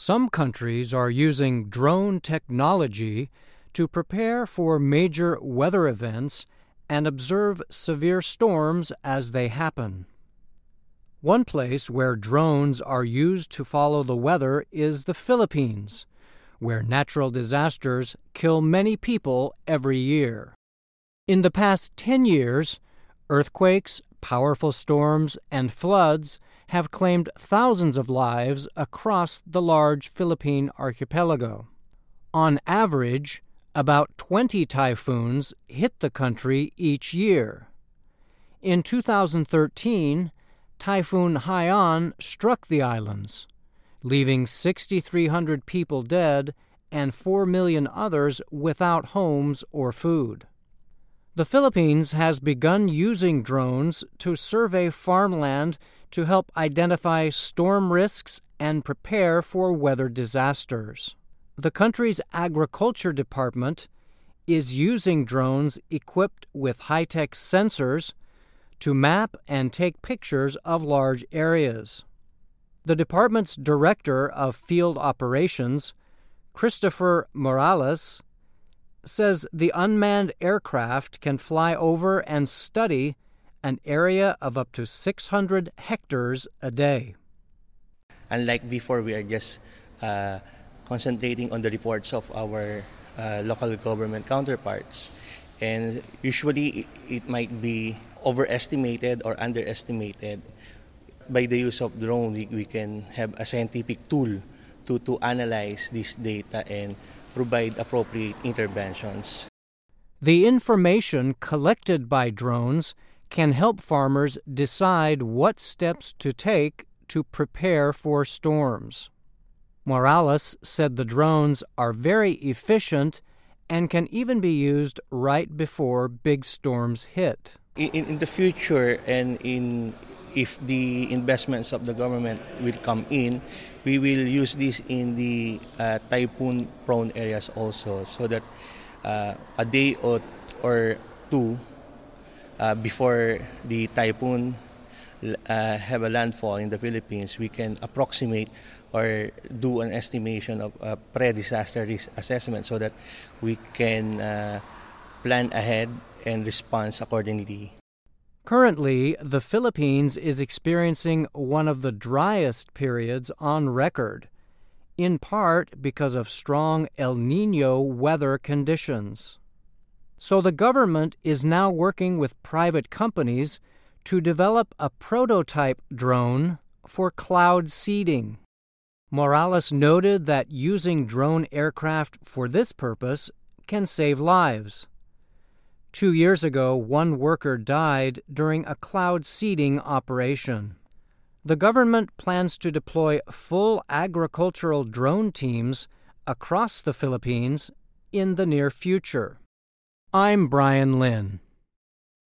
Some countries are using drone technology to prepare for major weather events and observe severe storms as they happen. One place where drones are used to follow the weather is the Philippines, where natural disasters kill many people every year. In the past 10 years, earthquakes, powerful storms, and floods have claimed thousands of lives across the large Philippine archipelago. On average, about 20 typhoons hit the country each year. In 2013, Typhoon Haiyan struck the islands, leaving 6,300 people dead and 4 million others without homes or food. The Philippines has begun using drones to survey farmland to help identify storm risks and prepare for weather disasters. The country's agriculture department is using drones equipped with high-tech sensors to map and take pictures of large areas. The department's director of field operations, Christopher Morales, says the unmanned aircraft can fly over and study an area of up to 600 hectares a day. Unlike before, we are just concentrating on the reports of our local government counterparts. And usually it might be overestimated or underestimated. By the use of drone, we can have a scientific tool to analyze this data and provide appropriate interventions. The information collected by drones can help farmers decide what steps to take to prepare for storms. Morales said the drones are very efficient and can even be used right before big storms hit. In the future, and if the investments of the government will come in, we will use this in the typhoon-prone areas also, so that a day or two before the typhoon have a landfall in the Philippines, we can approximate or do an estimation of a pre-disaster risk assessment so that we can plan ahead and respond accordingly. Currently, the Philippines is experiencing one of the driest periods on record, in part because of strong El Niño weather conditions. So the government is now working with private companies to develop a prototype drone for cloud seeding. Morales noted that using drone aircraft for this purpose can save lives. 2 years ago, one worker died during a cloud seeding operation. The government plans to deploy full agricultural drone teams across the Philippines in the near future. I'm Brian Lynn.